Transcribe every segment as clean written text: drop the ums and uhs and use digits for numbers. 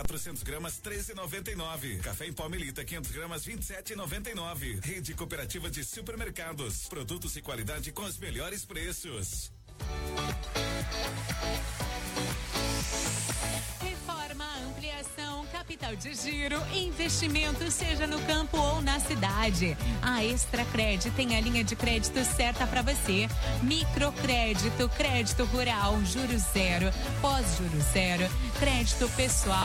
400 gramas 13,99. Café em pó Melita 500 gramas 27,99. Rede Cooperativa de Supermercados. Produtos e qualidade com os melhores preços. Reforma, ampliação, capital de giro, investimento, seja no campo ou na cidade. A Extracred tem a linha de crédito certa para você. Microcrédito, crédito rural, juros zero, pós-juros zero, crédito pessoal.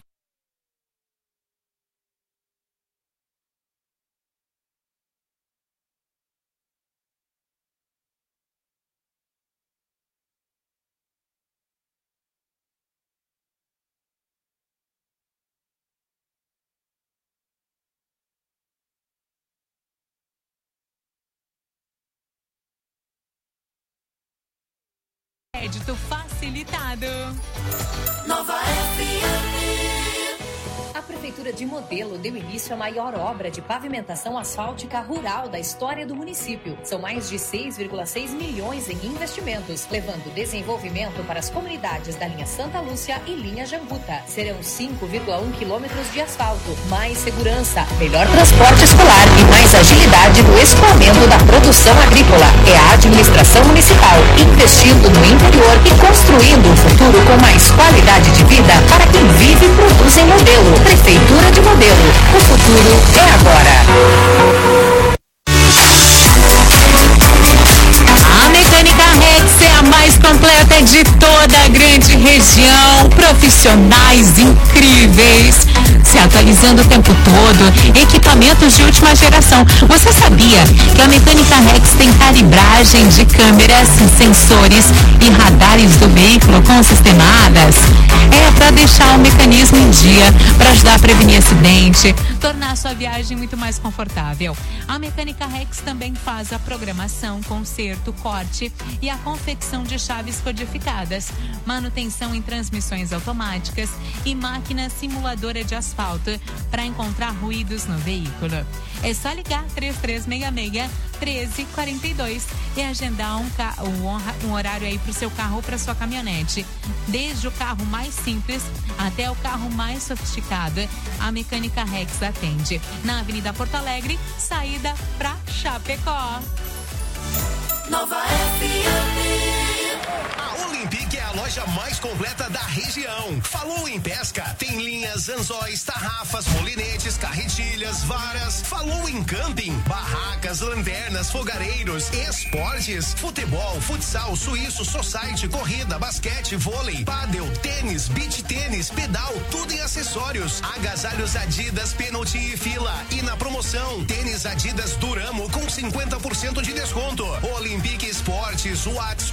Crédito facilitado. Nova FM. A Prefeitura de Modelo deu início à maior obra de pavimentação asfáltica rural da história do município. São mais de 6,6 milhões em investimentos, levando desenvolvimento para as comunidades da linha Santa Lúcia e linha Jambuta. Serão 5,1 quilômetros de asfalto, mais segurança, melhor transporte escolar e mais agilidade no escoamento da produção agrícola. É a administração municipal investindo no interior e construindo um futuro com mais qualidade de vida para quem vive e produz em Modelo. Prefeitura de Modelo. O futuro é agora. A Mecânica Rex é a mais completa de toda a grande região. Profissionais incríveis, se atualizando o tempo todo. Equipamentos de última geração. Você sabia que a Mecânica Rex tem calibragem de câmeras, sensores e radares do veículo com sistemadas? É para deixar o mecanismo em dia, para ajudar a prevenir acidente, tornar a sua viagem muito mais confortável. A Mecânica Rex também faz a programação, conserto, corte e a confecção de chaves codificadas, manutenção em transmissões automáticas e máquina simuladora de asfalto para encontrar ruídos no veículo. É só ligar 3366-1342 e agendar um horário aí para o seu carro ou para sua caminhonete. Desde o carro mais simples até o carro mais sofisticado, a Mecânica Rex atende. Na Avenida Porto Alegre, saída para Chapecó. Nova FM. A Olympic é a loja mais completa da região. Falou em pesca, tem linhas, anzóis, tarrafas, molinetes, carretilhas, varas. Falou em camping, barracas, lanternas, fogareiros, esportes, futebol, futsal, suíço, society, corrida, basquete, vôlei, pádel, tênis, beach tênis, pedal, tudo em acessórios. Agasalhos Adidas, pênalti e fila. E na promoção, tênis Adidas Duramo com 50% de desconto. Olympic Esportes, Whats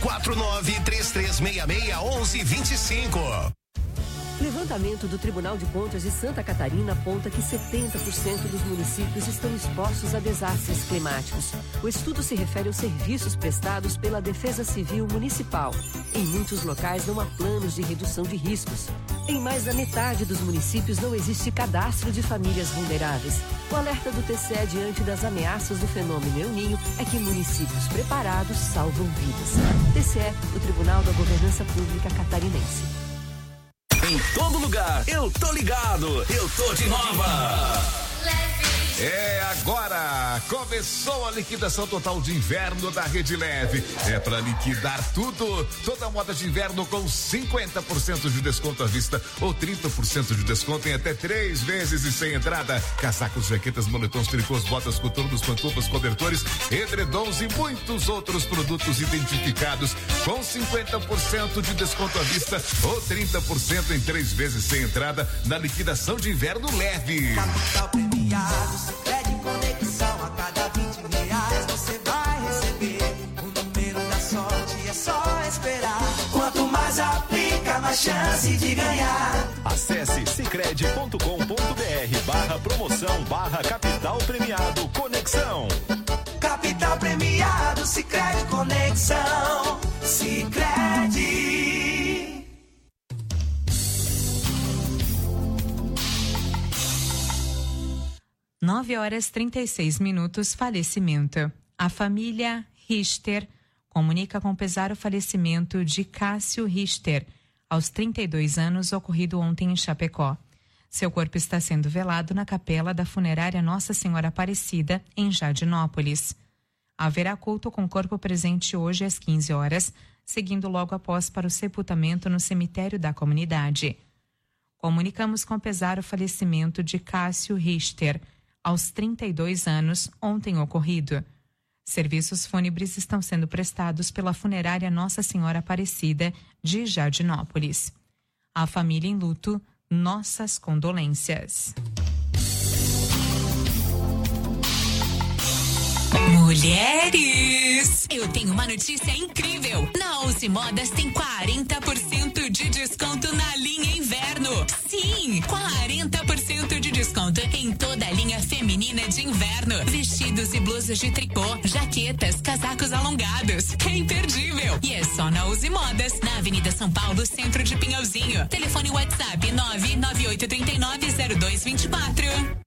4933661125. Levantamento do Tribunal de Contas de Santa Catarina aponta que 70% dos municípios estão expostos a desastres climáticos. O estudo se refere aos serviços prestados pela Defesa Civil Municipal. Em muitos locais não há planos de redução de riscos. Em mais da metade dos municípios não existe cadastro de famílias vulneráveis. O alerta do TCE diante das ameaças do fenômeno El Niño é que municípios preparados salvam vidas. TCE, o Tribunal da Governança Pública Catarinense. Em todo lugar, eu tô ligado, eu tô de nova. É agora, começou a liquidação total de inverno da Rede Leve. É para liquidar tudo, toda moda de inverno com 50% de desconto à vista ou 30% de desconto em até 3 vezes e sem entrada. Casacos, jaquetas, moletons, tricôs, botas, coturnos, pantufas, cobertores, edredons e muitos outros produtos identificados com 50% de desconto à vista ou 30% em 3 vezes sem entrada na liquidação de inverno Leve. Capital premiado. Sicredi Conexão, a cada R$20 você vai receber o número da sorte, é só esperar. Quanto mais aplica, mais chance de ganhar. Acesse sicredi.com.br/promoção/capital premiado Conexão. Capital premiado, Sicredi Conexão. Sicredi. 9h36, falecimento. A família Richter comunica com pesar o falecimento de Cássio Richter, aos 32 anos, ocorrido ontem em Chapecó. Seu corpo está sendo velado na capela da funerária Nossa Senhora Aparecida, em Jardinópolis. Haverá culto com corpo presente hoje às 15 horas, seguindo logo após para o sepultamento no cemitério da comunidade. Comunicamos com pesar o falecimento de Cássio Richter, aos 32 anos, ontem ocorrido. Serviços fúnebres estão sendo prestados pela funerária Nossa Senhora Aparecida, de Jardinópolis. A família em luto, nossas condolências. Mulheres, eu tenho uma notícia incrível. Na Uzi Modas tem 40% de desconto na linha inverno. Sim, 40% de desconto em toda a linha feminina de inverno. Vestidos e blusas de tricô, jaquetas, casacos alongados. É imperdível. E é só na Uzi Modas, na Avenida São Paulo, centro de Pinhalzinho. Telefone WhatsApp 998390224.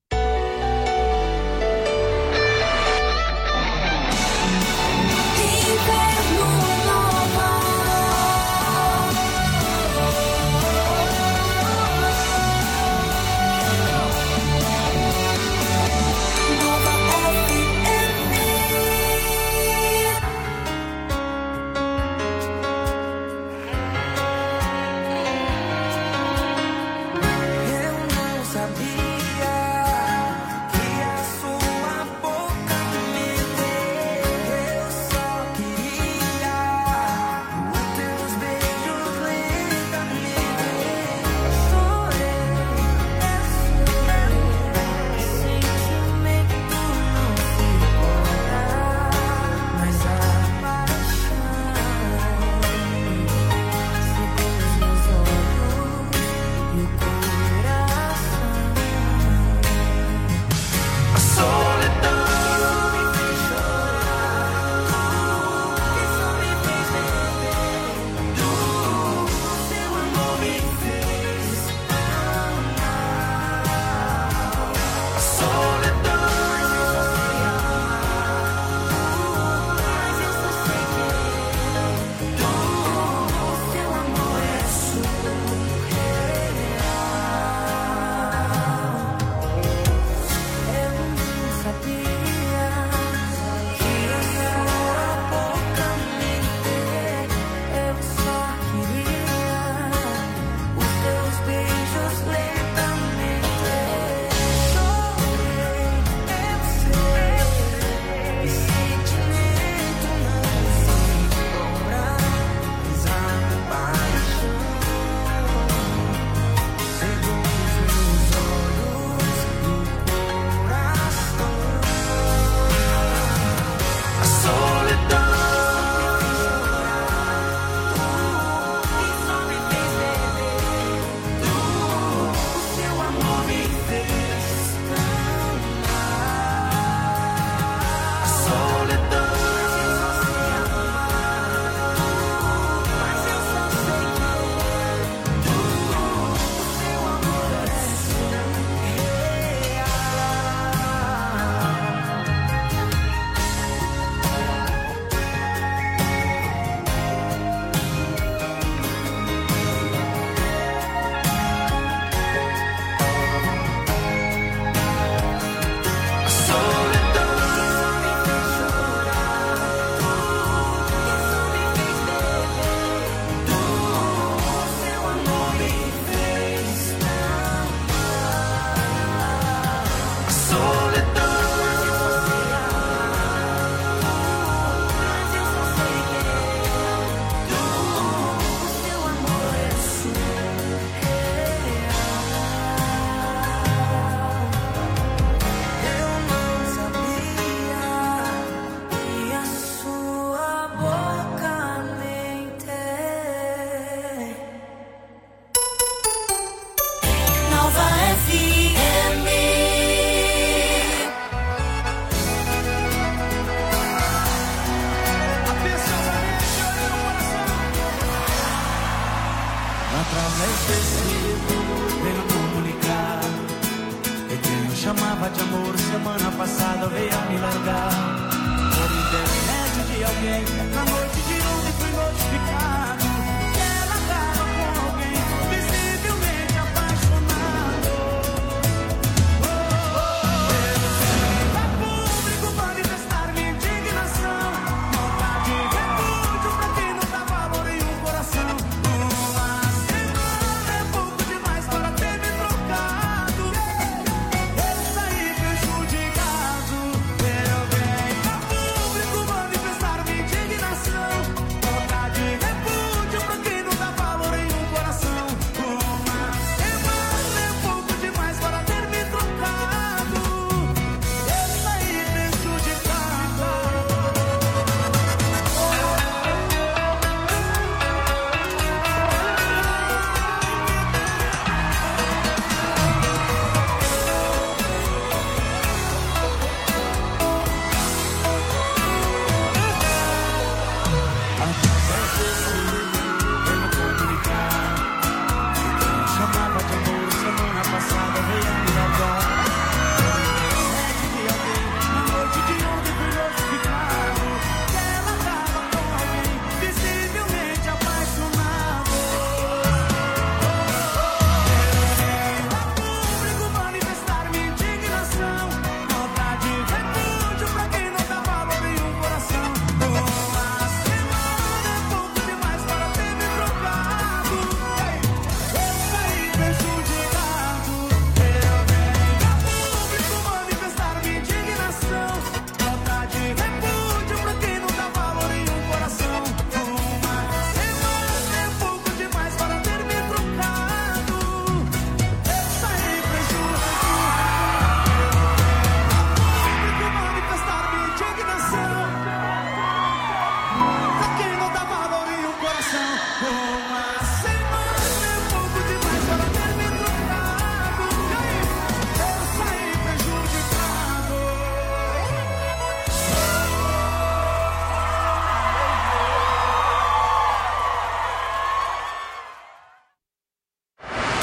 Eu não sabia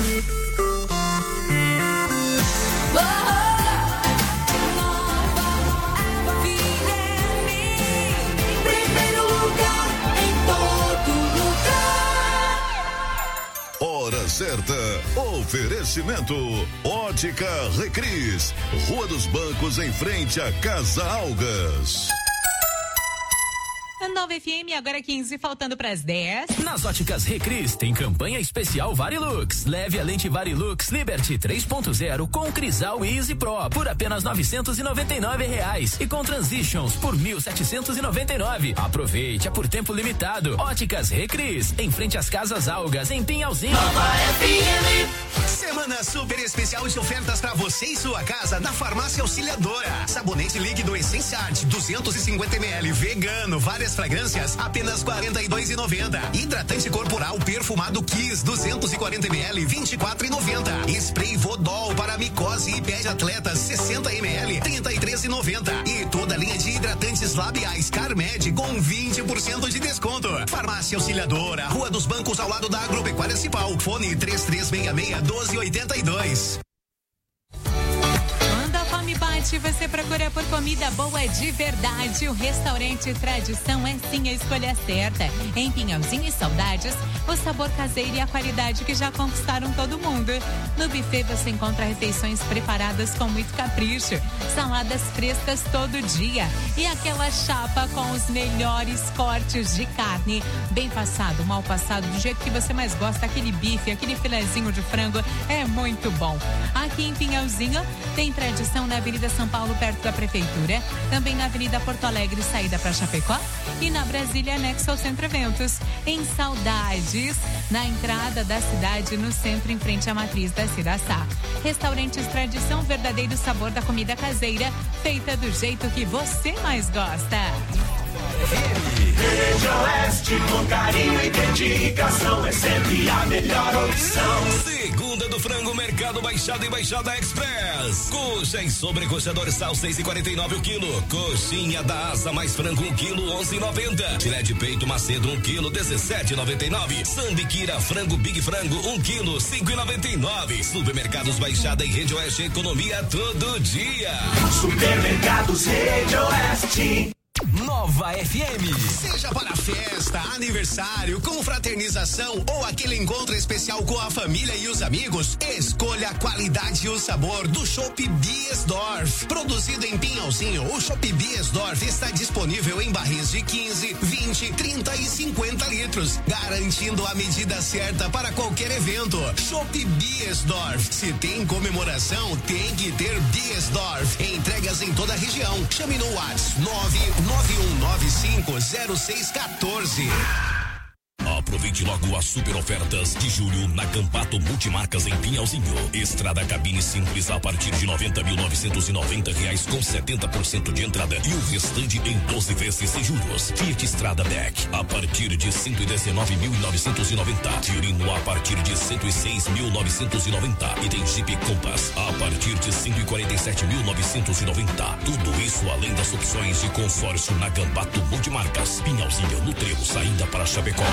Hora certa. Oferecimento. Ótica Recris. Rua dos Bancos, em frente à Casa Algas. 9 FM, agora 15, faltando para as 10. Nas Óticas Recris tem campanha especial Varilux. Leve a lente Varilux Liberty 3.0 com Crisal Easy Pro por apenas R$999 e com Transitions por R$1.799. Aproveite, é por tempo limitado. Óticas Recris, em frente às Casas Algas, em Pinhalzinho. Nova FM. Semana super especial de ofertas para você e sua casa da Farmácia Auxiliadora. Sabonete líquido Essenciart 250 ml vegano, várias fragrâncias, apenas R$42,90. Hidratante corporal perfumado Kiss 240 ml, R$24,90. Spray Vodol para micose e pé de atleta 60 ml, R$33,90. E toda a linha de hidratantes labiais Carmed com 20% de desconto. Farmácia Auxiliadora, Rua dos Bancos, ao lado da Agropecuária Cipal. Fone 3366-1282. Fome bate, você procura por comida boa de verdade. O restaurante Tradição é sim a escolha certa. Em Pinhalzinho e Saudades, o sabor caseiro e a qualidade que já conquistaram todo mundo. No buffet você encontra refeições preparadas com muito capricho, saladas frescas todo dia e aquela chapa com os melhores cortes de carne, bem passado, mal passado, do jeito que você mais gosta, aquele bife, aquele filezinho de frango, é muito bom. Aqui em Pinhalzinho tem Tradição na Avenida São Paulo, perto da Prefeitura, também na Avenida Porto Alegre, saída para Chapecó, e na Brasília, anexo ao Centro Eventos. Em Saudades, na entrada da cidade, no centro, em frente à matriz da Ciraçá. Restaurantes Tradição, verdadeiro sabor da comida caseira, feita do jeito que você mais gosta. Rede Oeste, com carinho e dedicação, é sempre a melhor opção. Segunda do frango, Mercado Baixada e Baixada Express. Coxa e sobrecoxa dorsal 6,49 o quilo. Coxinha da asa mais frango 1 quilo 11,90. Filé de peito Macedo 1 quilo 17,99. Sambiquira frango Big Frango 1 quilo 5,99. Supermercados Baixada e Rede Oeste, economia todo dia. Supermercados Rede Oeste. Nova FM. Seja para festa, aniversário, confraternização ou aquele encontro especial com a família e os amigos, escolha a qualidade e o sabor do Chopp Biesdorf. Produzido em Pinhalzinho, o Chopp Biesdorf está disponível em barris de 15, 20, 30 e 50 litros, garantindo a medida certa para qualquer evento. Chopp Biesdorf. Se tem comemoração, tem que ter Biesdorf. Entregas em toda a região. Chame no WhatsApp 991950614. Aproveite logo as super ofertas de julho na Campato Multimarcas em Pinhalzinho. Estrada cabine simples a partir de R$90.990 com 70% de entrada e o restante em 12 vezes sem juros. Fiat Strada Deck a partir de R$119.990. Fiorino a partir de R$106.990 e tem Jeep Compass a partir de R$147.990. Tudo isso além das opções de consórcio na Campato Multimarcas. Pinhalzinho, no trevo, saída para Chapecó.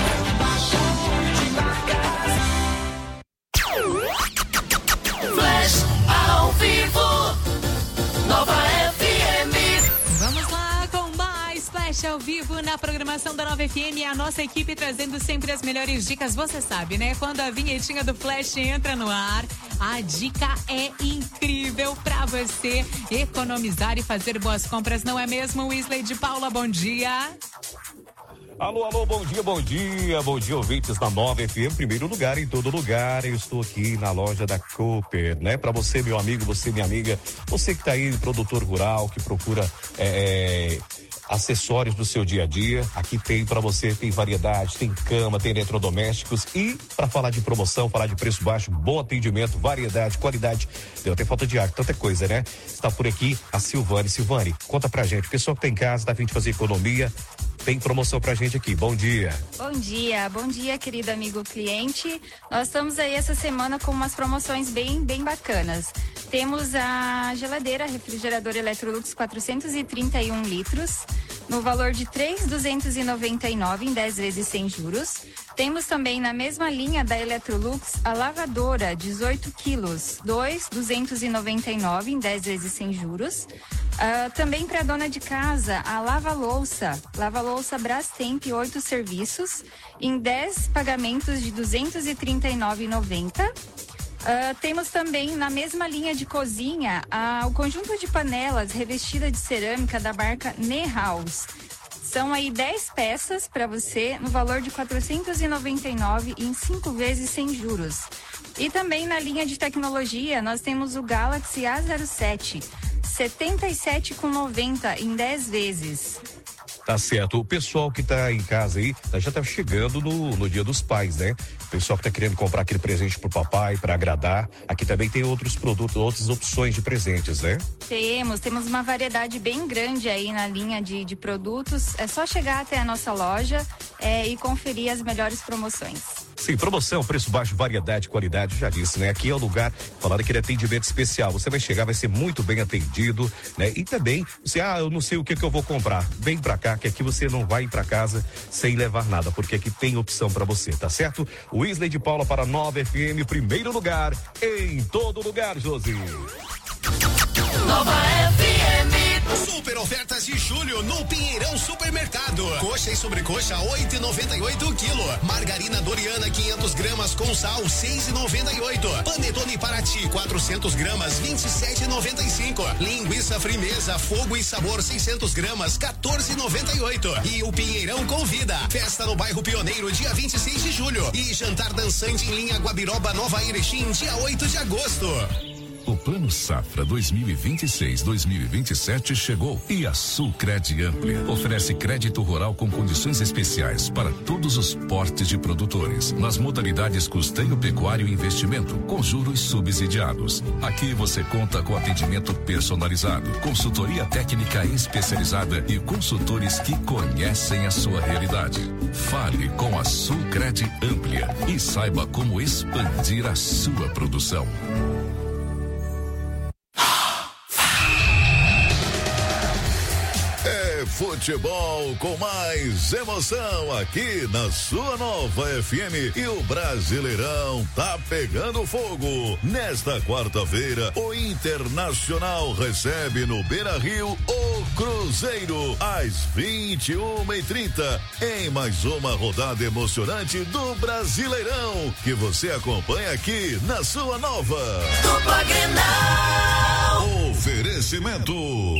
Flash ao vivo, Nova FM. Vamos lá com mais Flash ao vivo na programação da Nova FM. A nossa equipe trazendo sempre as melhores dicas. Você sabe, né? Quando a vinhetinha do Flash entra no ar, a dica é incrível pra você economizar e fazer boas compras, não é mesmo? Wesley de Paula, bom dia. Alô, bom dia, ouvintes da Nova FM, primeiro lugar, em todo lugar. Eu estou aqui na loja da Cooper, né? Para você, meu amigo, você, minha amiga, você que tá aí, produtor rural, que procura acessórios do seu dia a dia, aqui tem para você, tem variedade, tem cama, tem eletrodomésticos e para falar de promoção, falar de preço baixo, bom atendimento, variedade, qualidade, deu até falta de ar, tanta coisa, né? Está por aqui a Silvane. Silvane, conta pra gente, pessoal que tá em casa, tá a fim de fazer economia, tem promoção pra gente aqui. Bom dia, querido amigo cliente. Nós estamos aí essa semana com umas promoções bem bacanas. Temos a geladeira refrigerador Electrolux 431 litros, no valor de R$ 3.299 em 10 vezes sem juros. Temos também na mesma linha da Electrolux a lavadora 18 quilos, R$ 2.299 em 10 vezes sem juros. Também para a dona de casa, a lava-louça Brastemp 8 serviços em 10 pagamentos de R$ 239,90. Temos também na mesma linha de cozinha o conjunto de panelas revestida de cerâmica da marca Nehaus. São aí 10 peças para você no valor de R$ 499 em 5 vezes sem juros. E também na linha de tecnologia nós temos o Galaxy A07, R$ 77,90 em 10 vezes. Tá certo. O pessoal que tá em casa aí, já tá chegando no Dia dos Pais, né? O pessoal que tá querendo comprar aquele presente pro papai, para agradar. Aqui também tem outros produtos, outras opções de presentes, né? Temos uma variedade bem grande aí na linha de produtos. É só chegar até a nossa loja e conferir as melhores promoções. Sim, promoção, preço baixo, variedade, qualidade, já disse, né? Aqui é o lugar, falando aquele atendimento especial. Você vai chegar, vai ser muito bem atendido, né? E também, eu não sei o que eu vou comprar. Vem pra cá, que aqui você não vai ir pra casa sem levar nada, porque aqui tem opção pra você, tá certo? O Wesley de Paula para Nova FM, primeiro lugar, em todo lugar, Josi. Nova FM. Super ofertas de julho no Pinheirão Supermercado. Coxa e sobrecoxa 8,98 o quilo. Margarina Doriana 500 gramas com sal 6,98. Panetone Paraty 400 gramas 27,95. Linguiça Frimeza Fogo e Sabor 600 gramas 14,98. E o Pinheirão convida. Festa no bairro Pioneiro dia 26 de julho e jantar dançante em linha Guabiroba Nova Erechim dia 8 de agosto. O Plano Safra 2026-2027 chegou e a Sulcred Amplia oferece crédito rural com condições especiais para todos os portes de produtores, nas modalidades custeio pecuário e investimento, com juros subsidiados. Aqui você conta com atendimento personalizado, consultoria técnica especializada e consultores que conhecem a sua realidade. Fale com a Sulcred Amplia e saiba como expandir a sua produção. Futebol com mais emoção aqui na sua Nova FM e o Brasileirão tá pegando fogo. Nesta quarta-feira, o Internacional recebe no Beira-Rio o Cruzeiro às 21h30 em mais uma rodada emocionante do Brasileirão que você acompanha aqui na sua Nova. Dupla Grenal. Oferecimento.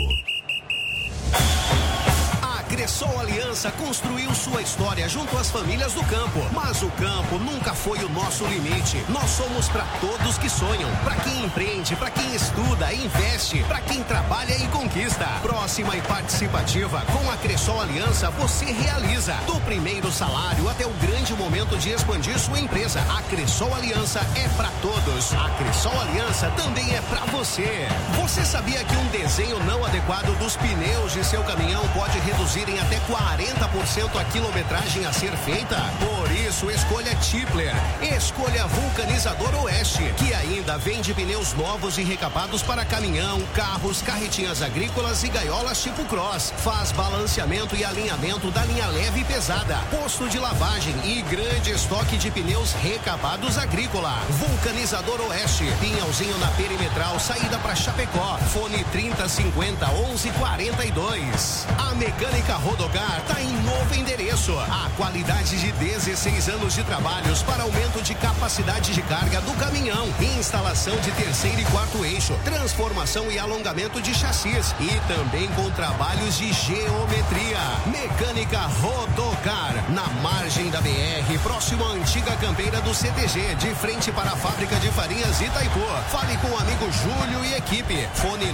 Cressol Aliança construiu sua história junto às famílias do campo, mas o campo nunca foi o nosso limite. Nós somos para todos que sonham, para quem empreende, para quem estuda, investe, para quem trabalha e conquista. Próxima e participativa, com a Cressol Aliança você realiza, do primeiro salário até o grande momento de expandir sua empresa. A Cressol Aliança é para todos. A Cressol Aliança também é para você. Você sabia que um desenho não adequado dos pneus de seu caminhão pode reduzir em até 40% a quilometragem a ser feita? Por isso, escolha Tipler. Escolha Vulcanizador Oeste, que ainda vende pneus novos e recapados para caminhão, carros, carretinhas agrícolas e gaiolas tipo Cross. Faz balanceamento e alinhamento da linha leve e pesada, posto de lavagem e grande estoque de pneus recapados agrícola. Vulcanizador Oeste, Pinhalzinho na Perimetral, saída para Chapecó. Fone 3050-1142. A Mecânica Rodogar tá em novo endereço. A qualidade de 16 anos de trabalhos para aumento de capacidade de carga do caminhão, instalação de terceiro e quarto eixo, transformação e alongamento de chassis e também com trabalhos de geometria. Mecânica Rodogar, na margem da BR, próximo à antiga campeira do CTG, de frente para a fábrica de farinhas Itaipu. Fale com o amigo Júlio e equipe. Fone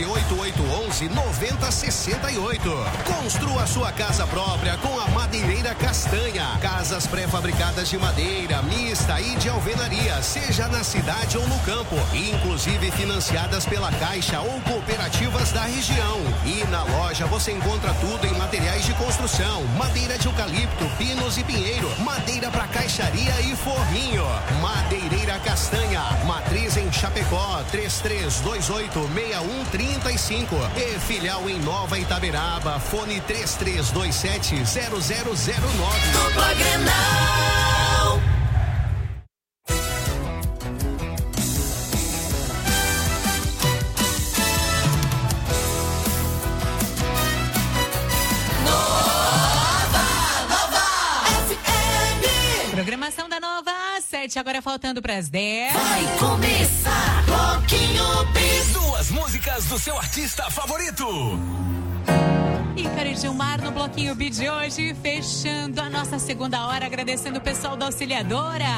98811-9068. Construa sua casa própria com a Madeireira Castanha. Casas pré-fabricadas de madeira, mista e de alvenaria, seja na cidade ou no campo, inclusive financiadas pela Caixa ou cooperativas da região. E na loja você encontra tudo em materiais de construção, madeira de eucalipto, pinos e pinheiro, madeira para caixaria e forrinho. Madeireira Castanha, matriz em em Chapecó, 33286135. E filial em Nova Itaberaba, fone 33270009. Dupla Grenal. Programação da Nova 7, agora faltando para as 10. Vai começar Bloquinho Bis. 2 músicas do seu artista favorito. Ícaro e Gilmar no Bloquinho Bis de hoje, fechando a nossa segunda hora, agradecendo o pessoal da Auxiliadora.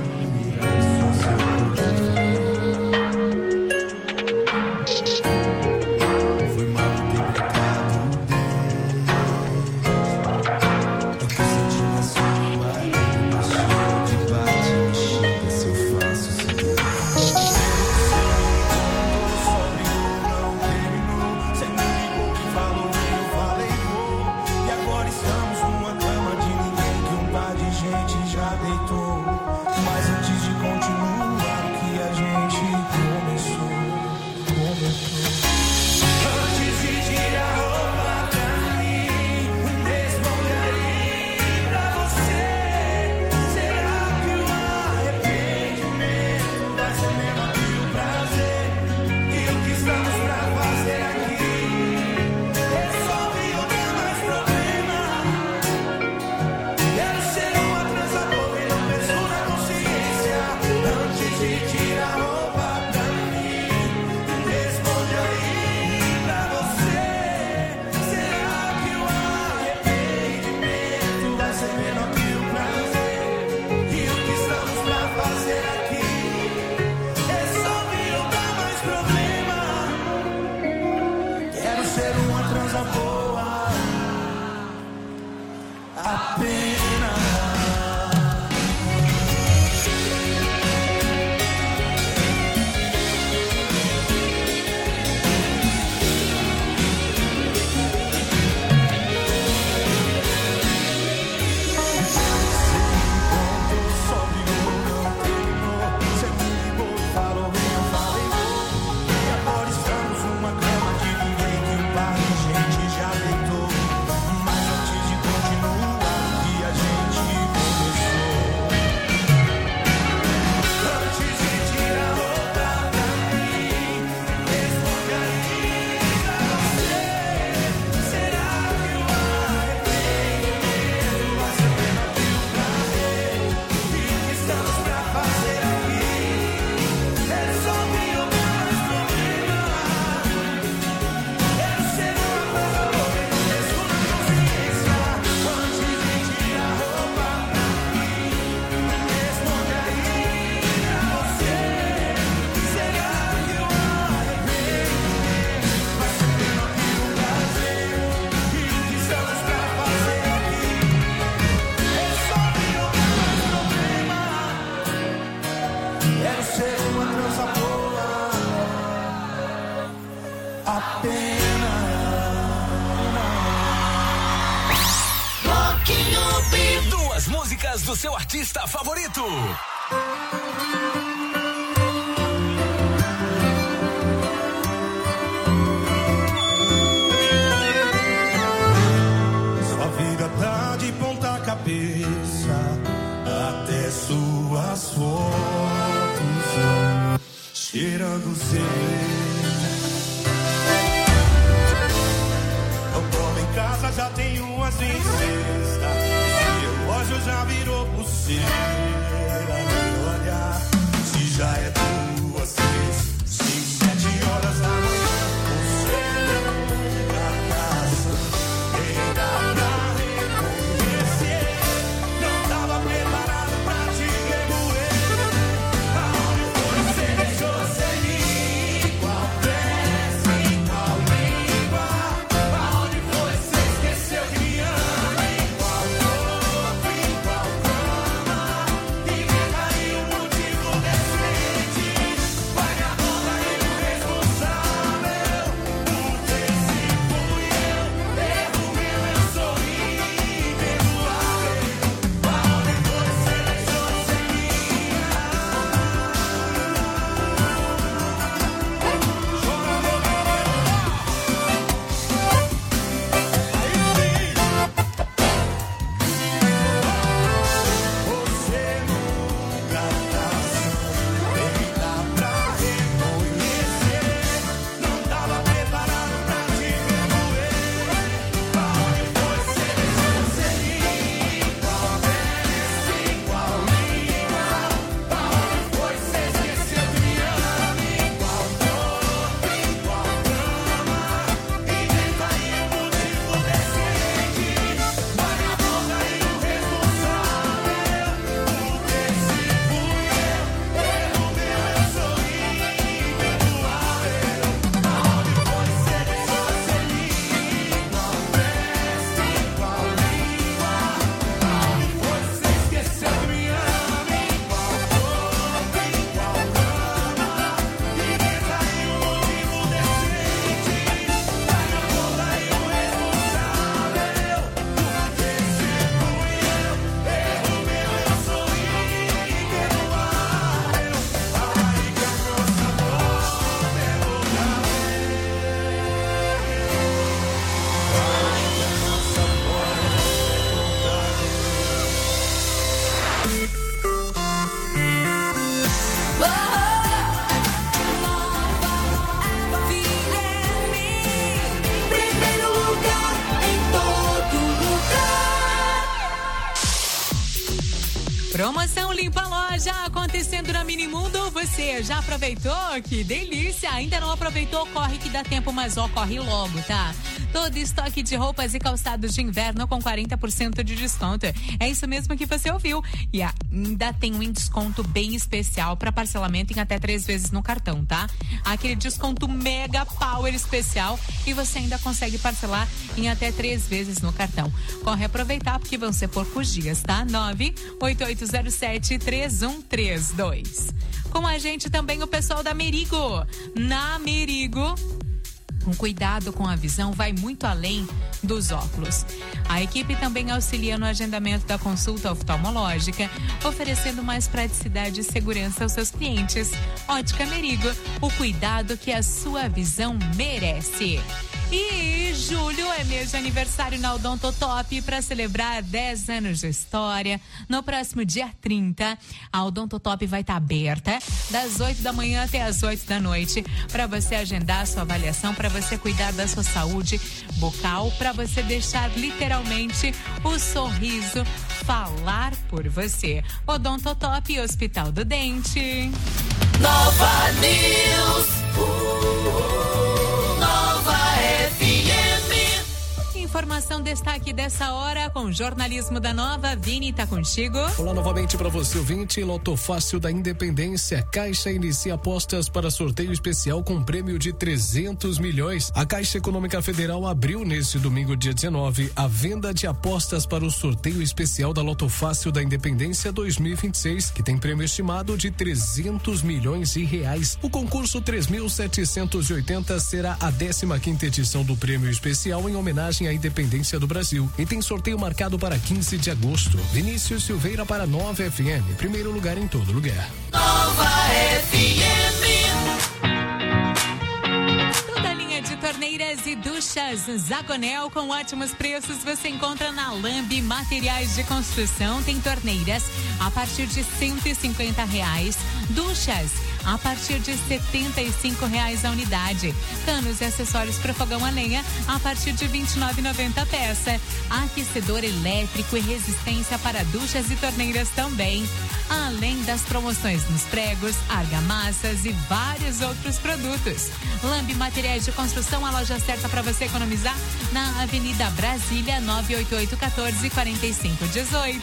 Do seu artista favorito. Sua vida tá de ponta cabeça, até suas fotos cheirando cerveja. Eu tô em casa, já tenho umas em cesta. Relógio já virou pulseira. Me olhar, se já é 2, 6, 5, 7 horas da manhã. Você na casa, nem dá pra reconhecer. Não tava preparado pra te remoer. Aonde foi você deixou sem mim? Qual prece, qual língua? Aonde foi você esqueceu que me ama? acontecendo na Minimundo? Você já aproveitou? Que delícia! Ainda não aproveitou? Corre que dá tempo, mas corre logo, tá? Todo estoque de roupas e calçados de inverno com 40% de desconto. É isso mesmo que você ouviu. E ainda tem um desconto bem especial para parcelamento em até 3 vezes no cartão, tá? Aquele desconto mega power especial e você ainda consegue parcelar em até 3 vezes no cartão. Corre aproveitar porque vão ser poucos dias, tá? 98807-3132. Com a gente também o pessoal da Merigo. Na Merigo, um cuidado com a visão vai muito além dos óculos. A equipe também auxilia no agendamento da consulta oftalmológica, oferecendo mais praticidade e segurança aos seus clientes. Ótica Merigo, o cuidado que a sua visão merece. E julho é mês de aniversário na Odontotop para celebrar 10 anos de história. No próximo dia 30, a Odontotop vai estar aberta das 8 da manhã até as 8 da noite para você agendar a sua avaliação, para você cuidar da sua saúde bucal, para você deixar literalmente o sorriso falar por você. Odontotop, Hospital do Dente. Nova News. Nova FM. Informação, destaque dessa hora com o jornalismo da Nova. Vini tá contigo. Olá novamente para você, ouvinte. Loto Fácil da Independência. Caixa inicia apostas para sorteio especial com prêmio de 300 milhões. A Caixa Econômica Federal abriu neste domingo, dia 19, a venda de apostas para o sorteio especial da Loto Fácil da Independência 2026, que tem prêmio estimado de 300 milhões de reais. O concurso 3.780 será a 15ª edição do prêmio especial em homenagem à independência do Brasil e tem sorteio marcado para 15 de agosto. Vinícius Silveira para Nova FM, primeiro lugar em todo lugar. Nova FM. Toda a linha de torneiras e duchas Zagonel com ótimos preços você encontra na Lambi Materiais de Construção. Tem torneiras a partir de R$150, duchas a partir de R$75 a unidade. Canos e acessórios para fogão a lenha a partir de R$29,90 a peça. Aquecedor elétrico e resistência para duchas e torneiras também. Além das promoções nos pregos, argamassas e vários outros produtos. Lambi Materiais de Construção, a loja certa para você economizar, na Avenida Brasília, 988-14-4518.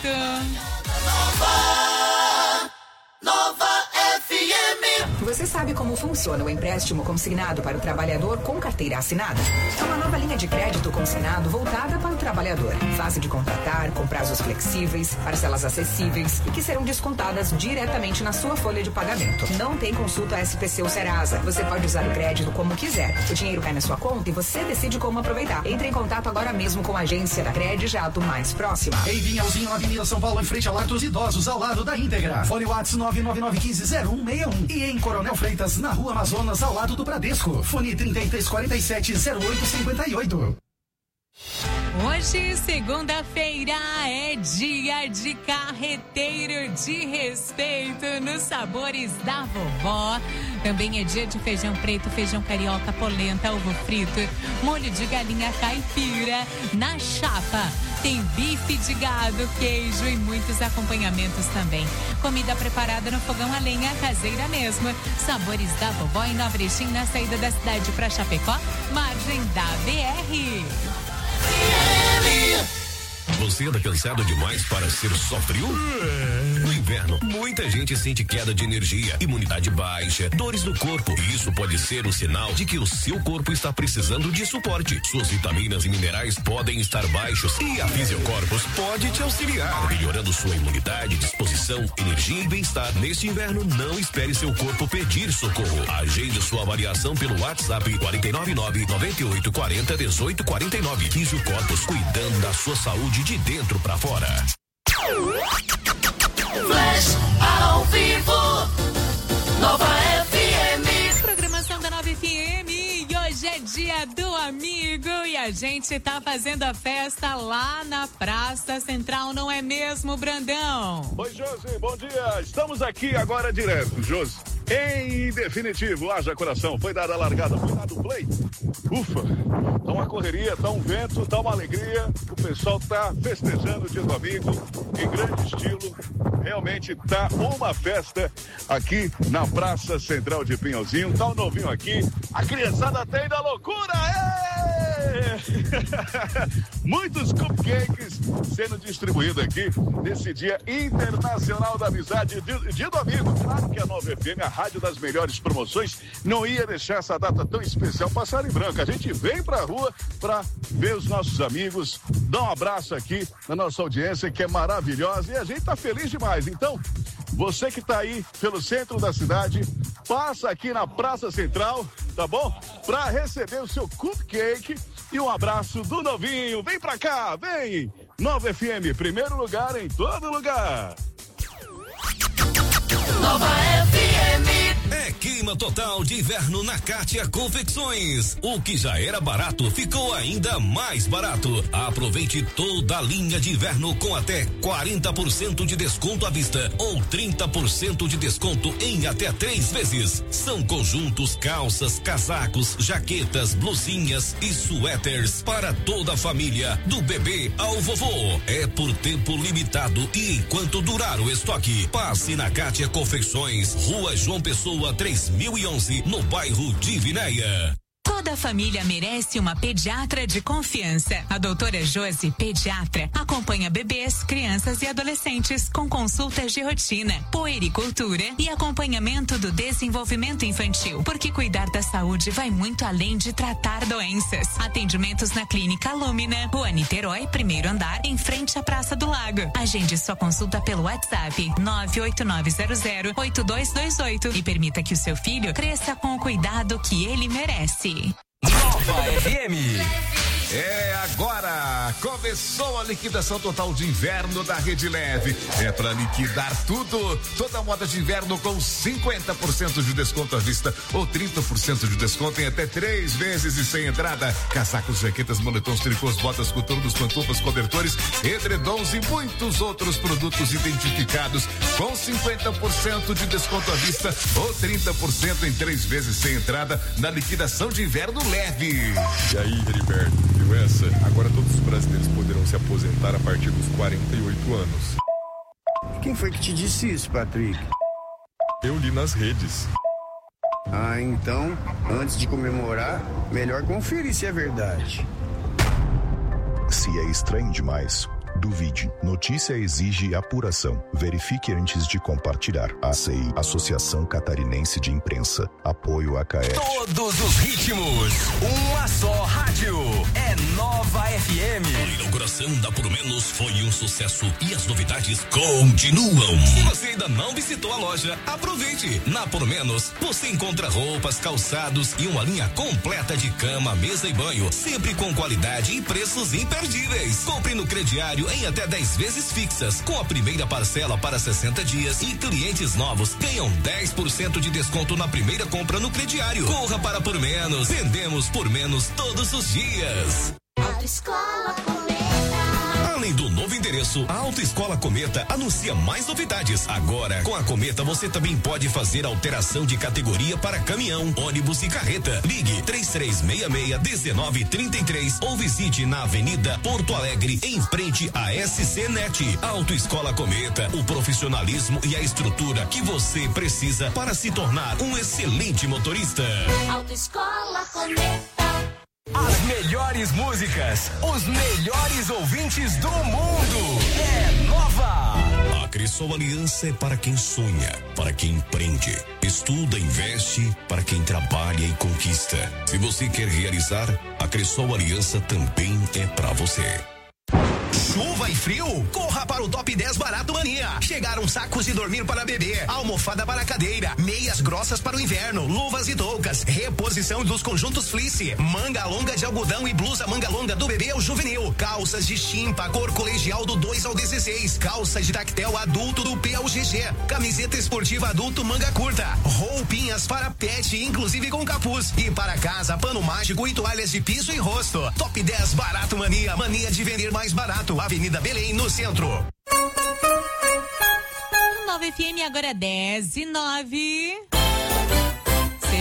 Nova FM. Você sabe como funciona o empréstimo consignado para o trabalhador com carteira assinada? É uma nova linha de crédito consignado voltada para o trabalhador. Fácil de contratar, com prazos flexíveis, parcelas acessíveis e que serão descontadas diretamente na sua folha de pagamento. Não tem consulta SPC ou Serasa. Você pode usar o crédito como quiser. O dinheiro cai na sua conta e você decide como aproveitar. Entre em contato agora mesmo com a agência da Credijato mais próxima. Em Vinhalzinho, na Avenida São Paulo, em frente ao Lar dos Idosos, ao lado da Íntegra. Fone WhatsApp 999150161. E em Coronel Freitas, na Rua Amazonas, ao lado do Bradesco. Fone 3347-0858. Hoje, segunda-feira, é dia de carreteiro de respeito nos sabores da vovó. Também é dia de feijão preto, feijão carioca, polenta, ovo frito, molho de galinha caipira. Na chapa tem bife de gado, queijo e muitos acompanhamentos também. Comida preparada no fogão a lenha, caseira mesmo. Sabores da vovó em Nova Erechim, na saída da cidade para Chapecó, margem da BR. Você anda cansado demais para ser só frio? No inverno, muita gente sente queda de energia, imunidade baixa, dores no corpo. E isso pode ser um sinal de que o seu corpo está precisando de suporte. Suas vitaminas e minerais podem estar baixos e a Fisiocorpus pode te auxiliar, melhorando sua imunidade, disposição, energia e bem-estar. Neste inverno, não espere seu corpo pedir socorro. Agende sua avaliação pelo WhatsApp 499-9840-1849. Fisiocorpus, cuidando da sua saúde de dentro pra fora. Flash ao vivo. Nova FM. Programação da Nova FM. E hoje é dia do amigo e a gente tá fazendo a festa lá na Praça Central, não é mesmo, Brandão? Oi, Josi, bom dia. Estamos aqui agora direto, Josi. Em definitivo, haja coração, foi dada a largada, foi dado o play. Ufa, tá uma correria, tá um vento, tá uma alegria. O pessoal tá festejando o Dia do Amigo em grande estilo. Realmente tá uma festa aqui na Praça Central de Pinhalzinho. Tá um novinho aqui, a criançada tem da loucura. Muitos cupcakes sendo distribuídos aqui nesse Dia Internacional da Amizade, Dia do Amigo. Claro que a Nova FM, a rádio das melhores promoções, não ia deixar essa data tão especial passar em branco. A gente vem pra rua pra ver os nossos amigos, dar um abraço aqui na nossa audiência, que é maravilhosa, e a gente tá feliz demais. Então, você que tá aí pelo centro da cidade, passa aqui na Praça Central, tá bom? Pra receber o seu cupcake e um abraço do novinho. Vem pra cá, vem! Nova FM, primeiro lugar em todo lugar. Nova FM. É clima total de inverno na Kátia Confecções. O que já era barato ficou ainda mais barato. Aproveite toda a linha de inverno com até 40% de desconto à vista ou 30% de desconto em até 3 vezes. São conjuntos, calças, casacos, jaquetas, blusinhas e suéteres para toda a família, do bebê ao vovô. É por tempo limitado e enquanto durar o estoque. Passe na Kátia Confecções, Rua João Pessoa 3011, no bairro Divinéia. Toda família merece uma pediatra de confiança. A doutora Josi, pediatra, acompanha bebês, crianças e adolescentes com consultas de rotina, puericultura e acompanhamento do desenvolvimento infantil, porque cuidar da saúde vai muito além de tratar doenças. Atendimentos na Clínica Lúmina, Rua Niterói, primeiro andar, em frente à Praça do Lago. Agende sua consulta pelo WhatsApp 989008228 e permita que o seu filho cresça com o cuidado que ele merece. Nova FM. É agora, começou a liquidação total de inverno da Rede Leve. É para liquidar tudo, toda a moda de inverno com 50% de desconto à vista ou 30% de desconto em até 3 vezes e sem entrada. Casacos, jaquetas, moletons, tricôs, botas, coturnos, pantufas, cobertores, edredons e muitos outros produtos identificados com 50% de desconto à vista ou 30% em 3 vezes sem entrada na liquidação de inverno Leve. E aí, Heriberto? Essa, agora todos os brasileiros poderão se aposentar a partir dos 48 anos. Quem foi que te disse isso, Patrick? Eu li nas redes. Ah, então, antes de comemorar, melhor conferir se é verdade. Se é estranho demais, duvide. Notícia exige apuração. Verifique antes de compartilhar. ACI, Associação Catarinense de Imprensa. Apoio a CAET. Todos os ritmos, uma só rádio. É Nova FM. A inauguração da Por Menos foi um sucesso e as novidades continuam. Se você ainda não visitou a loja, aproveite. Na Por Menos, você encontra roupas, calçados e uma linha completa de cama, mesa e banho, sempre com qualidade e preços imperdíveis. Compre no crediário em até 10 vezes fixas, com a primeira parcela para 60 dias e clientes novos ganham 10% de desconto na primeira compra no crediário. Corra para Por Menos. Vendemos por menos todos os dias. Autoescola Cometa. Além do novo endereço, a Autoescola Cometa anuncia mais novidades. Agora, com a Cometa, você também pode fazer alteração de categoria para caminhão, ônibus e carreta. Ligue 3366-1933 ou visite na Avenida Porto Alegre, em frente à SC Net. Autoescola Cometa, o profissionalismo e a estrutura que você precisa para se tornar um excelente motorista. Autoescola Cometa. As melhores músicas, os melhores ouvintes do mundo. É Nova. A Cressol Aliança é para quem sonha, para quem empreende, estuda, investe, para quem trabalha e conquista. Se você quer realizar, a Cressol Aliança também é para você. Chuva e frio? Corra para o Top 10 Barato Mania. Chegaram sacos de dormir para bebê, almofada para cadeira, meias grossas para o inverno, luvas e toucas, reposição dos conjuntos fleece, manga longa de algodão e blusa manga longa do bebê ao juvenil, calças de chimpa, cor colegial do 2 ao 16, calça de tactel adulto do P ao GG, camiseta esportiva adulto manga curta, roupinhas para pet, inclusive com capuz, e para casa, pano mágico e toalhas de piso e rosto. Top 10 Barato Mania, mania de vender mais barato. Avenida Belém, no centro. Nova FM agora 10:09.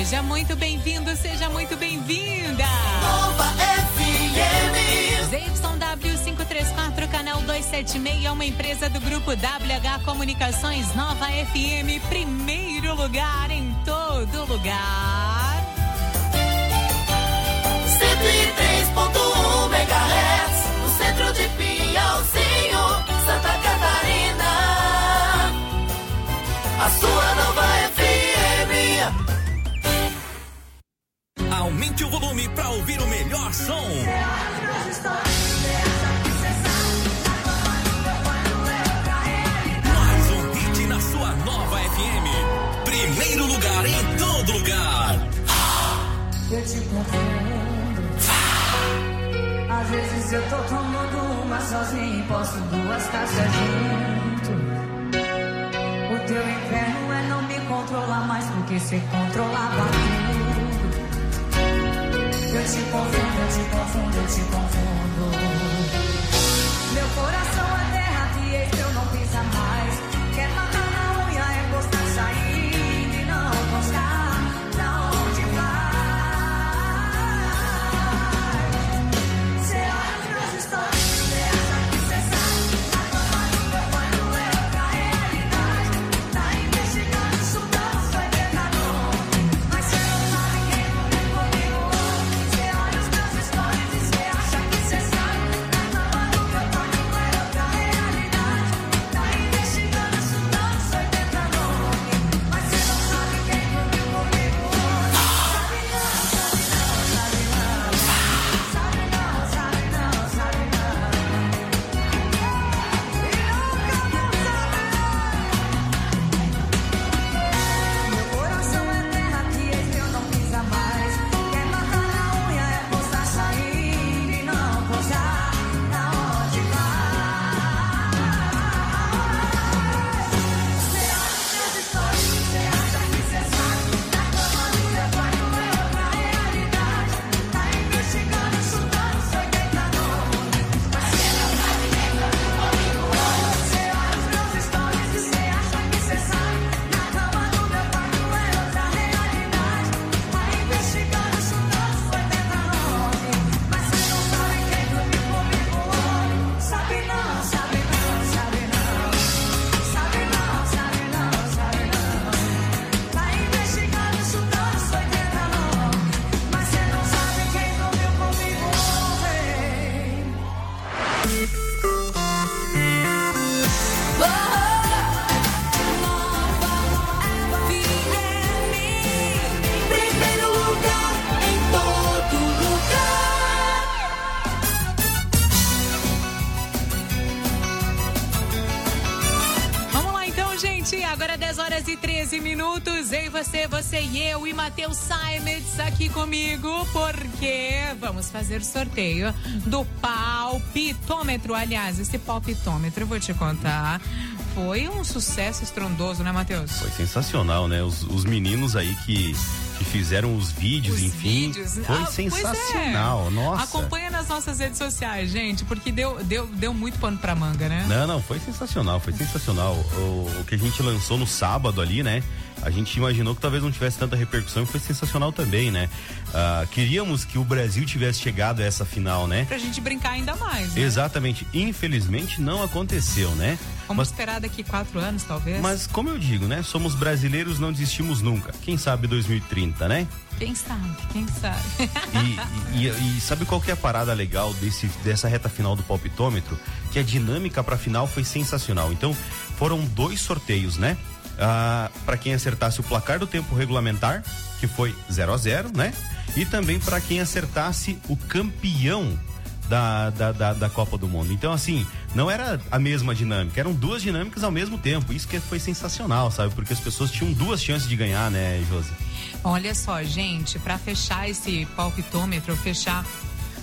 Seja muito bem-vindo, seja muito bem-vinda. Nova FM. ZYW 534, canal 276, é uma empresa do grupo WH Comunicações. Nova FM, primeiro lugar em todo lugar. 103.1 MHz, no centro de Piauzinho, Santa Catarina. A sua Nova FM. Aumente o volume pra ouvir o melhor som. Mais um hit na sua Nova FM. Primeiro lugar em todo lugar. Eu te confundo. Às vezes eu tô tomando uma sozinho e posto 2 taças junto. O teu inferno é não me controlar mais, porque você controlava tudo. Eu te confundo, eu te confundo, eu te confundo. Meu coração é terra que esse eu não pisa mais. Quer matar na unha, é postar saindo e não postar pra onde vai. Cê olha os meus stories, cê acha que cê sabe. Na cama do meu pai não é outra realidade. Tá investigando, estudando, foi pecador. Mas cê não sabe quem dormiu comigo hoje. Cê olha os meus stories e cê acha que cê sabe. Na cama do meu pai não é outra realidade. Tá investigando, estudando, foi pecador. Mas cê não sabe quem dormiu comigo hoje. Sabe não, sabe não, sabe não. Sabe não, sabe não, sabe não. E nunca vou saber. Meu coração é terra que esse eu não pisa mais. Quer matar na unha, é postar saindo e não postar na onde vai. Cê olha os meus stories, cê acha que cê sabe. Na cama do meu pai não é outra realidade. Tá investigando, estudando, foi tentador. Mas cê não sabe quem dormiu comigo hoje. Cê olha os meus stories e cê acha que cê sabe. Na cama do meu pai não é outra realidade. Tá investigando, estudando, foi tentador. Mas cê não sabe quem dormiu comigo hoje. Sabe não, sabe não, sabe não. Sabe não, sabe não, sabe não. Tá investigando, estudando, foi tentador. Mas cê não sabe quem dormiu comigo Primeiro lugar em todo lugar. Vamos lá então, gente. Agora 10h13. Eu e você e eu e Matheus Simons aqui comigo, porque vamos fazer sorteio do palpitômetro. Aliás, esse palpitômetro, eu vou te contar, foi um sucesso estrondoso, né, Matheus? Foi sensacional, né? Os meninos aí que fizeram os vídeos, enfim. Foi sensacional, nossa. Acompanha nas nossas redes sociais, gente, porque deu muito pano pra manga, né? Não, foi sensacional, foi sensacional. O que a gente lançou no sábado ali, né? A gente imaginou que talvez não tivesse tanta repercussão e foi sensacional também, né? Queríamos que o Brasil tivesse chegado a essa final, né? Pra gente brincar ainda mais, né? Exatamente. Infelizmente não aconteceu, né? Vamos esperar daqui 4 anos, talvez. Mas como eu digo, né? Somos brasileiros, não desistimos nunca. Quem sabe 2030, né? Quem sabe, quem sabe. E sabe qual que é a parada legal dessa reta final do palpitômetro? Que a dinâmica pra final foi sensacional. Então, foram 2 sorteios, né? Para quem acertasse o placar do tempo regulamentar, que foi 0-0, né? E também para quem acertasse o campeão da Copa do Mundo. Então, assim, não era a mesma dinâmica, eram 2 dinâmicas ao mesmo tempo. Isso que foi sensacional, sabe? Porque as pessoas tinham 2 chances de ganhar, né, Josi? Olha só, gente, para fechar esse palpitômetro, fechar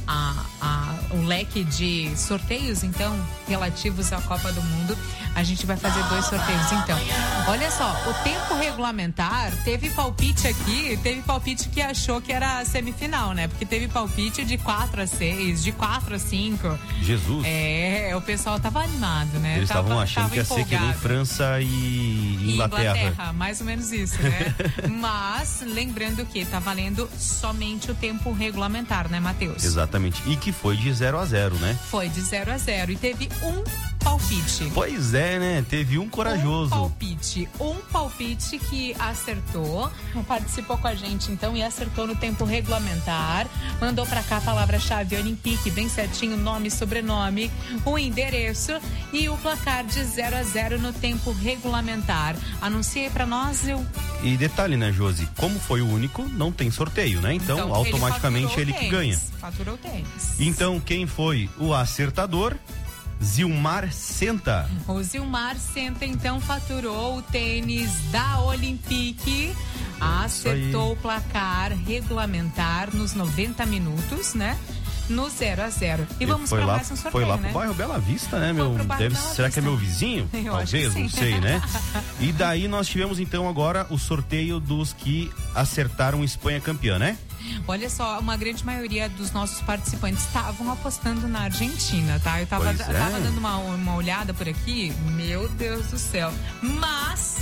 o leque de sorteios, então, relativos à Copa do Mundo. A gente vai fazer 2 sorteios, então. Olha só, o tempo regulamentar, teve palpite aqui, teve palpite que achou que era a semifinal, né? Porque teve palpite de 4-6, de 4-5. Jesus. O pessoal tava animado, né? Eles estavam achando que ia ser que nem França e Inglaterra. Mais ou menos isso, né? Mas, lembrando que tá valendo somente o tempo regulamentar, né, Matheus? Exatamente. E que foi de 0-0, né? Foi de 0-0 e teve um palpite. Pois é, né? Teve um corajoso. Um palpite que acertou, participou com a gente então e acertou no tempo regulamentar, mandou pra cá a palavra-chave Olympique, bem certinho, nome, sobrenome, o endereço e o placar de 0-0 no tempo regulamentar. Anunciei pra nós, E detalhe, né, Josi? Como foi o único, não tem sorteio, né? Então automaticamente ele que ganha. Faturou o tênis. Então, quem foi o acertador? Zilmar Senta. O Zilmar Senta, então, faturou o tênis da Olympique. Acertou o placar regulamentar nos 90 minutos, né? No 0-0. E vamos para mais um sorteio, foi lá né? pro bairro Bela Vista, né, meu? Será que é meu vizinho? Eu Talvez, não sei, né? E daí nós tivemos, então, agora o sorteio dos que acertaram Espanha campeã, né? Olha só, uma grande maioria dos nossos participantes estavam apostando na Argentina, tá? Eu tava dando uma olhada por aqui, meu Deus do céu. Mas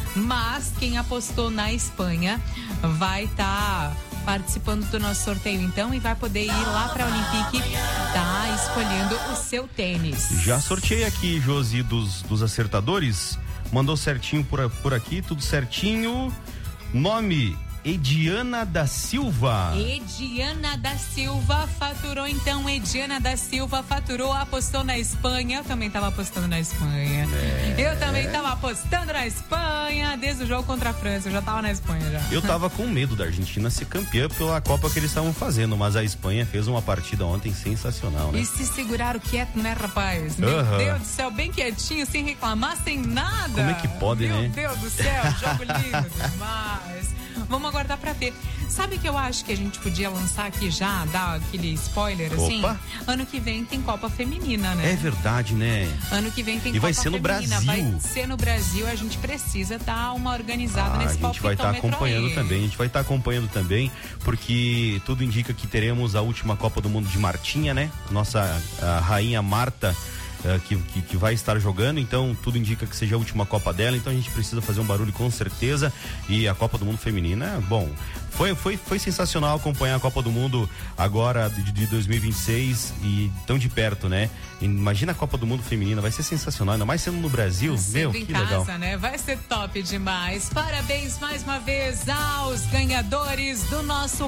quem apostou na Espanha vai estar participando do nosso sorteio, então, e vai poder ir lá pra Olympique, tá escolhendo o seu tênis. Já sorteei aqui, Josi, dos acertadores. Mandou certinho por aqui, tudo certinho. Nome: Ediana da Silva. Ediana da Silva faturou, então. Ediana da Silva faturou, apostou na Espanha. Eu também tava apostando na Espanha. Eu também tava apostando na Espanha. Desde o jogo contra a França, eu já tava na Espanha já. Eu tava com medo da Argentina ser campeã pela Copa que eles estavam fazendo, mas a Espanha fez uma partida ontem sensacional, né? E se seguraram quieto, né, rapaz? Meu Deus do céu, bem quietinho, sem reclamar, sem nada. Como é que pode, né? Meu Deus do céu, jogo lindo demais. Vamos aguardar pra ver. Sabe que eu acho que a gente podia lançar aqui já, dar aquele spoiler assim? Opa. Ano que vem tem Copa Feminina, né? É verdade, né? Ano que vem tem Copa Feminina. E vai ser no Feminina. Brasil. Vai ser no Brasil, a gente precisa dar uma organizada nesse palpitômetro. A gente vai estar acompanhando também, a gente vai estar acompanhando também, porque tudo indica que teremos a última Copa do Mundo de Martinha, né? A rainha Marta, que vai estar jogando, então tudo indica que seja a última Copa dela, então a gente precisa fazer um barulho com certeza. E a Copa do Mundo Feminina, bom, foi sensacional acompanhar a Copa do Mundo agora de 2026 e tão de perto, né? Imagina a Copa do Mundo Feminina, vai ser sensacional, ainda mais sendo no Brasil, meu, que casa, legal. Né? Vai ser top demais. Parabéns mais uma vez aos ganhadores do nosso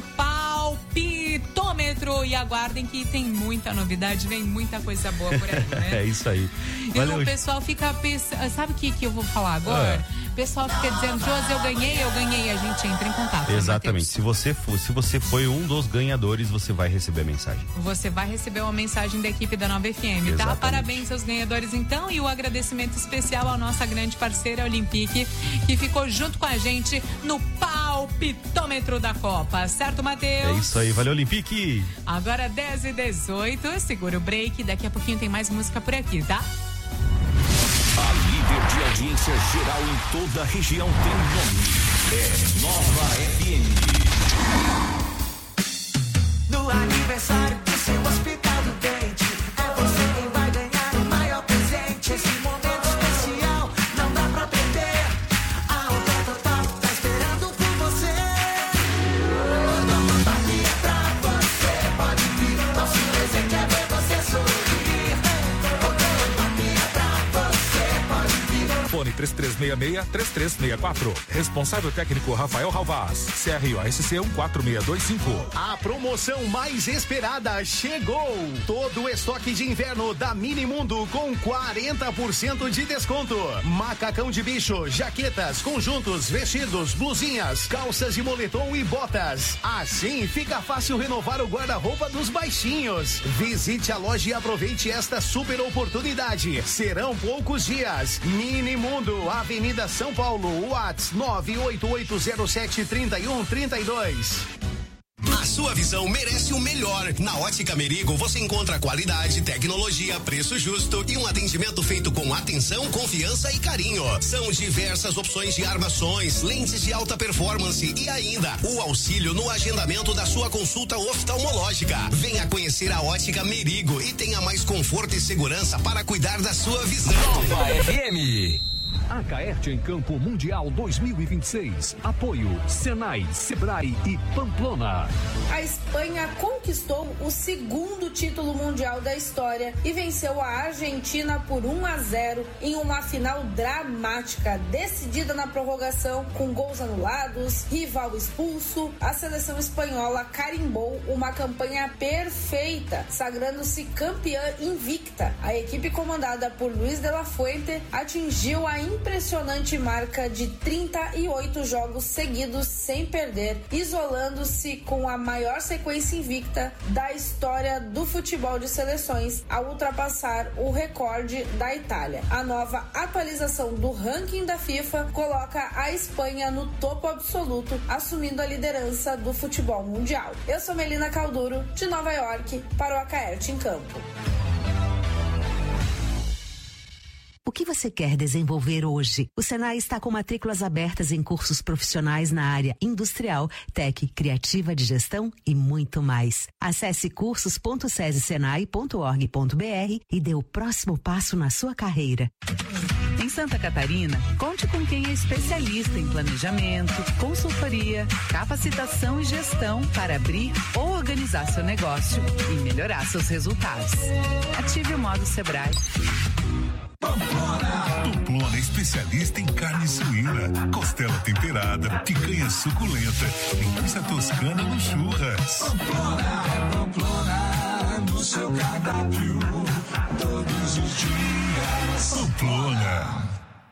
palpitômetro e aguardem que tem muita novidade, vem muita coisa boa por aí, né? É isso aí. Então o pessoal fica pensando, sabe o que eu vou falar agora? O pessoal fica dizendo, Josi, eu ganhei, a gente entra em contato. Exatamente. Se você foi um dos ganhadores, você vai receber a mensagem. Você vai receber uma mensagem da equipe da Nova FM, Exatamente. Tá? Parabéns aos ganhadores, então, e o agradecimento especial à nossa grande parceira Olympique, que ficou junto com a gente no palpitômetro da Copa, certo, Matheus? É isso aí, valeu, Olympique! Agora 10h18, segura o break, daqui a pouquinho tem mais música por aqui, tá? A líder de audiência geral em toda a região tem nome. É Nova FM. No aniversário do seu Hospital do Dente, é você quem vai ganhar o maior presente. Esse momento especial não dá pra perder. A Odontotop tá esperando por você. Odontotop é pra você. Pode vir, nosso presente é ver você sorrir. Odontotop é pra você. Pode vir. Fone 3366-3364. Responsável técnico Rafael Ralvaz. CROSC 14625. A promoção mais esperada chegou. Todo o estoque de inverno da Minimundo com 40% de desconto. Macacão de bicho, jaquetas, conjuntos, vestidos, blusinhas, calças de moletom e botas. Assim fica fácil renovar o guarda-roupa dos baixinhos. Visite a loja e aproveite esta super oportunidade. Serão poucos dias. Minimundo, Avenida São Paulo, WhatsApp 98807-3132. sua visão merece o melhor. Na Ótica Merigo você encontra qualidade, tecnologia, preço justo e um atendimento feito com atenção, confiança e carinho. São diversas opções de armações, lentes de alta performance e ainda o auxílio no agendamento da sua consulta oftalmológica. Venha conhecer a Ótica Merigo e tenha mais conforto e segurança para cuidar da sua visão. Nova FM. A Caerte em Campo Mundial 2026. Apoio Senai, Sebrae e Pamplona. A Espanha conquistou o segundo título mundial da história e venceu a Argentina por 1-0 em uma final dramática, decidida na prorrogação com gols anulados, rival expulso. A seleção espanhola carimbou uma campanha perfeita, sagrando-se campeã invicta. A equipe comandada por Luis de la Fuente atingiu a impressionante marca de 38 jogos seguidos sem perder, isolando-se com a maior sequência invicta da história do futebol de seleções, ao ultrapassar o recorde da Itália. A nova atualização do ranking da FIFA coloca a Espanha no topo absoluto, assumindo a liderança do futebol mundial. Eu sou Melina Calduro, de Nova York, para o Acaerte em Campo. O que você quer desenvolver hoje? O Senai está com matrículas abertas em cursos profissionais na área industrial, tech, criativa de gestão e muito mais. Acesse cursos.sesesenai.org.br e dê o próximo passo na sua carreira. Em Santa Catarina, conte com quem é especialista em planejamento, consultoria, capacitação e gestão para abrir ou organizar seu negócio e melhorar seus resultados. Ative o modo Sebrae. Pamplona é especialista em carne suína, costela temperada, picanha suculenta, linguiça toscana no churras. Pamplona, no seu cardápio, todos os dias. Pamplona.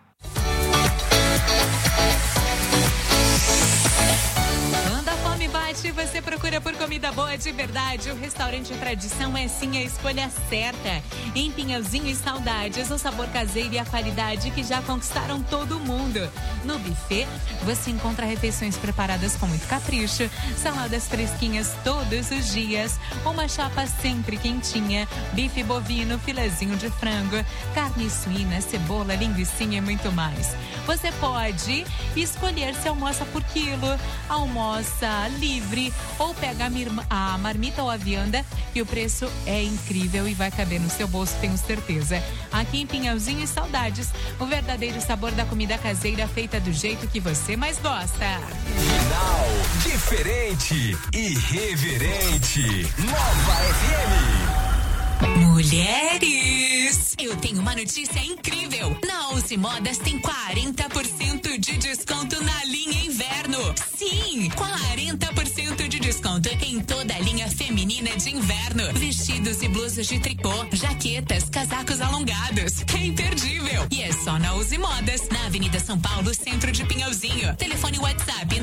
Quando a fome bate, você procura por comida boa de verdade. O restaurante Tradição é sim a escolha certa. Em Pinhalzinho e Saudades, o sabor caseiro e a qualidade que já conquistaram todo mundo. No buffet, você encontra refeições preparadas com muito capricho, saladas fresquinhas todos os dias, uma chapa sempre quentinha, bife bovino, filezinho de frango, carne suína, cebola, linguicinha e muito mais. Você pode escolher se almoça por quilo, almoça livre ou pega a marmita ou a vianda, e o preço é incrível e vai caber no seu bolso, tenho certeza. Aqui em Pinhalzinho e Saudades, o verdadeiro sabor da comida caseira feita do jeito que você mais gosta. Final diferente, irreverente. Nova FM. Mulheres, eu tenho uma notícia incrível. Na Uzi Modas tem 40% de desconto na linha inverno. Sim, 40% de desconto em toda a linha feminina de inverno. Vestidos e blusas de tricô, jaquetas, casacos alongados. É imperdível. E é só na Uzi Modas, na Avenida São Paulo, centro de Pinhalzinho. Telefone WhatsApp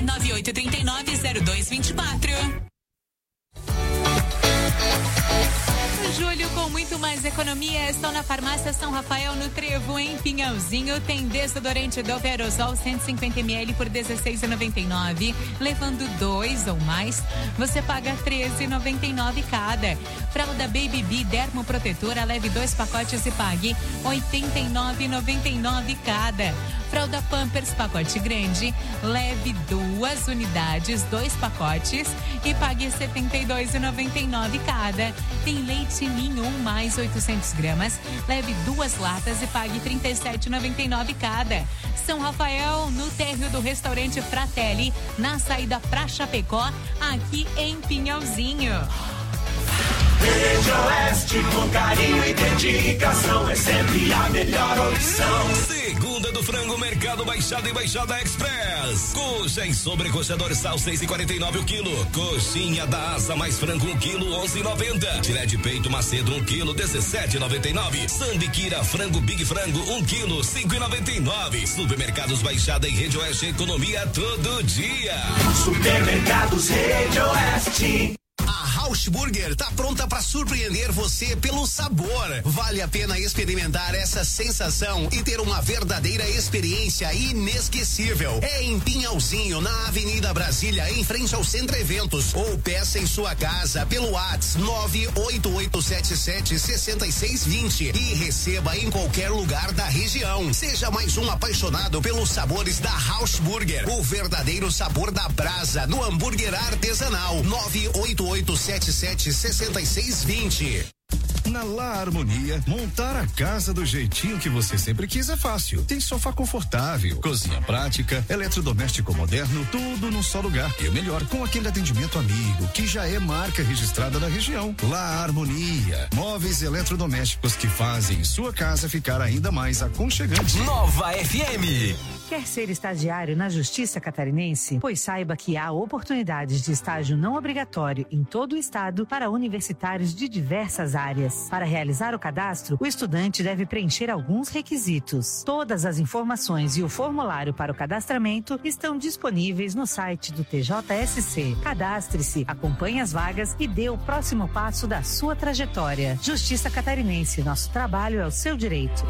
998390224. Julho com muito mais economia estão na Farmácia São Rafael, no Trevo, em Pinhalzinho. Tem desodorante Dove Aerosol 150ml por R$16,99. Levando 2 ou mais, você paga R$13,99 cada. Fralda Baby Bee Dermoprotetora, leve 2 pacotes e pague R$89,99 cada. Fralda Pampers pacote grande, leve 2 unidades, 2 pacotes e pague R$72,99 cada. Tem leite ninho 1 mais 800 gramas, leve 2 latas e pague R$37,99 cada. São Rafael, no térreo do restaurante Fratelli, na saída pra Chapecó, aqui em Pinhalzinho. Rede Oeste, com carinho e dedicação, é sempre a melhor opção. Segunda do frango, Mercado Baixada e Baixada Express. Coxa e sobrecoxa dorsal 6,49 o quilo. Coxinha da asa mais frango 1 quilo 11,90. Filé de peito Macedo 1 quilo 17,99. Sambiquira frango Big Frango 1 quilo 5,99. Supermercados Baixada e Rede Oeste, economia todo dia. Supermercados Rede Oeste. A House Burger tá pronta para surpreender você pelo sabor. Vale a pena experimentar essa sensação e ter uma verdadeira experiência inesquecível. É em Pinhalzinho, na Avenida Brasília, em frente ao Centro Eventos. Ou peça em sua casa pelo WhatsApp 988776620 e receba em qualquer lugar da região. Seja mais um apaixonado pelos sabores da House Burger, o verdadeiro sabor da brasa no hambúrguer artesanal. 988776620. Na La Harmonia, montar a casa do jeitinho que você sempre quis é fácil. Tem sofá confortável, cozinha prática, eletrodoméstico moderno, tudo num só lugar. E o melhor, com aquele atendimento amigo, que já é marca registrada na região. La Harmonia, móveis eletrodomésticos que fazem sua casa ficar ainda mais aconchegante. Nova FM. Quer ser estagiário na Justiça Catarinense? Pois saiba que há oportunidades de estágio não obrigatório em todo o estado para universitários de diversas áreas. Para realizar o cadastro, o estudante deve preencher alguns requisitos. Todas as informações e o formulário para o cadastramento estão disponíveis no site do TJSC. Cadastre-se, acompanhe as vagas e dê o próximo passo da sua trajetória. Justiça Catarinense, nosso trabalho é o seu direito.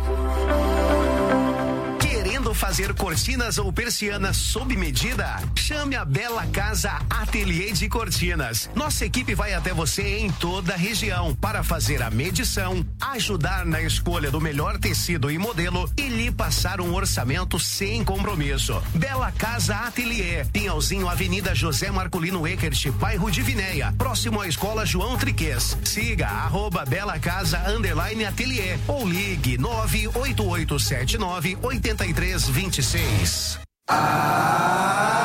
Querendo fazer cortinas ou persianas sob medida? Chame a Bela Casa Ateliê de Cortinas. Nossa equipe vai até você em toda a região para fazer a medição, ajudar na escolha do melhor tecido e modelo e lhe passar um orçamento sem compromisso. Bela Casa Ateliê, Pinhalzinho, Avenida José Marcolino Eckert, bairro de Vinéia, próximo à Escola João Triquês. Siga @Bela Casa _Ateliê ou ligue 98879 8326.